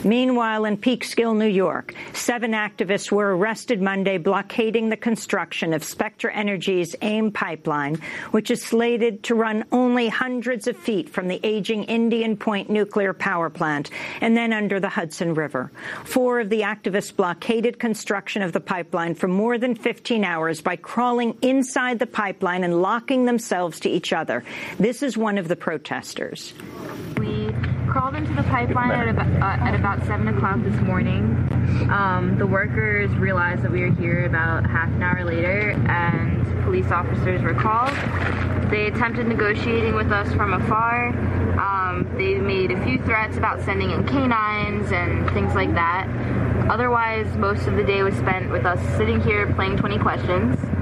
Meanwhile, in Peekskill, New York, 7 activists were arrested Monday blockading the construction of Spectra Energy's AIM pipeline, which is slated to run only hundreds of feet from the aging Indian Point nuclear power plant and then under the Hudson River. 4 of the activists blockaded construction of the pipeline for more than 15 hours by crawling inside the pipeline and locking themselves to each other. This is one of the protesters. We crawled into the pipeline at about 7 o'clock this morning. The workers realized that we were here about half an hour later, and police officers were called. They attempted negotiating with us from afar. They made a few threats about sending in canines and things like that. Otherwise, most of the day was spent with us sitting here playing 20 questions.